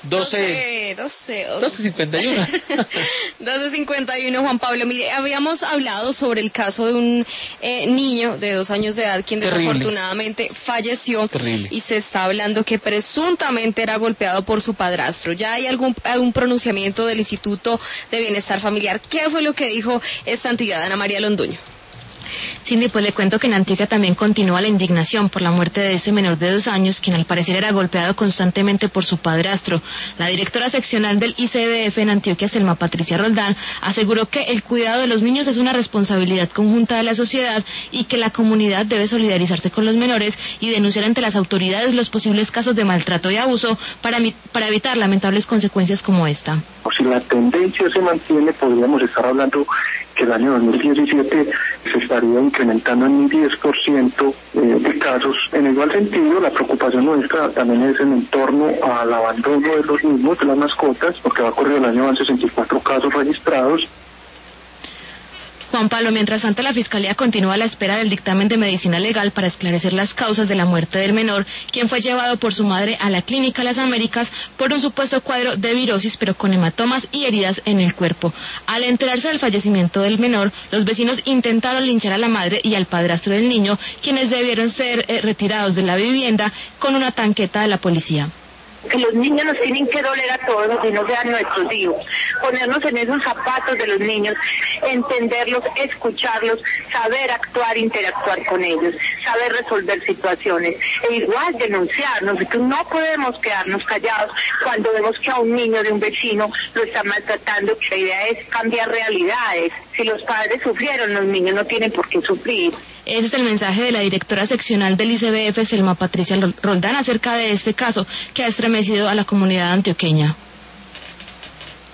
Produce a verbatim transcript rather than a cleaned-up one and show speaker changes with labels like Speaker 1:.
Speaker 1: doce,
Speaker 2: doce,
Speaker 1: doce cincuenta y uno.
Speaker 2: doce cincuenta y uno, Juan Pablo. Mire, habíamos hablado sobre el caso de un eh, niño de dos años de edad quien
Speaker 1: Terrible.
Speaker 2: desafortunadamente falleció.
Speaker 1: Terrible.
Speaker 2: Y se está hablando que presuntamente era golpeado por su padrastro. ¿Ya hay algún, algún pronunciamiento del Instituto de Bienestar Familiar? ¿Qué fue lo que dijo esta entidad, Ana María Londoño?
Speaker 3: Cindy, pues le cuento que en Antioquia también continúa la indignación por la muerte de ese menor de dos años, quien al parecer era golpeado constantemente por su padrastro. La directora seccional del I C B F en Antioquia, Selma Patricia Roldán, aseguró que el cuidado de los niños es una responsabilidad conjunta de la sociedad y que la comunidad debe solidarizarse con los menores y denunciar ante las autoridades los posibles casos de maltrato y abuso para, para evitar lamentables consecuencias como esta.
Speaker 4: Si la tendencia se mantiene, podríamos estar hablando que el año dos mil diecisiete se estaría incrementando en un diez por ciento eh, de casos. En igual sentido, la preocupación nuestra también es en torno al abandono de los mismos, de las mascotas, porque va a ocurrir el año van sesenta y cuatro casos registrados.
Speaker 3: Juan Pablo, mientras tanto la Fiscalía continúa a la espera del dictamen de medicina legal para esclarecer las causas de la muerte del menor, quien fue llevado por su madre a la Clínica Las Américas por un supuesto cuadro de virosis, pero con hematomas y heridas en el cuerpo. Al enterarse del fallecimiento del menor, los vecinos intentaron linchar a la madre y al padrastro del niño, quienes debieron ser eh, retirados de la vivienda con una tanqueta de la policía.
Speaker 5: Que los niños nos tienen que doler a todos y no sean nuestros hijos, ponernos en esos zapatos de los niños, entenderlos, escucharlos, saber actuar, interactuar con ellos, saber resolver situaciones, e igual denunciar. Nosotros no podemos quedarnos callados cuando vemos que a un niño de un vecino lo están maltratando. La idea es cambiar realidades. Si los padres sufrieron, los niños no tienen por qué sufrir.
Speaker 3: Ese es el mensaje de la directora seccional del I C B F, Selma Patricia Roldán, acerca de este caso que ha estremecido a la comunidad antioqueña.